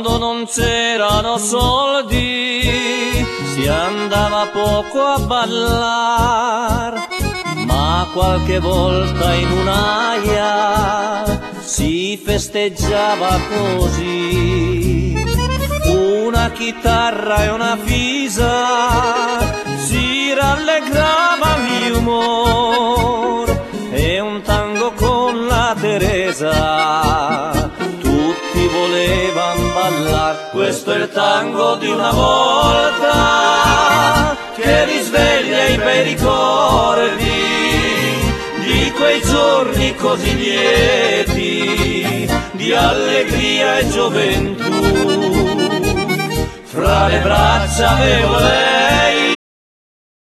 quando non c'erano soldi si andava poco a ballar, ma qualche volta in un'aia si festeggiava così. Una chitarra e una fisa si rallegrava l'umor, e un tango con la Teresa tutti volevan ballar. Questo è il tango di una volta che risveglia i bei ricordi di quei giorni così lieti di allegria e gioventù. Fra le braccia avevo lei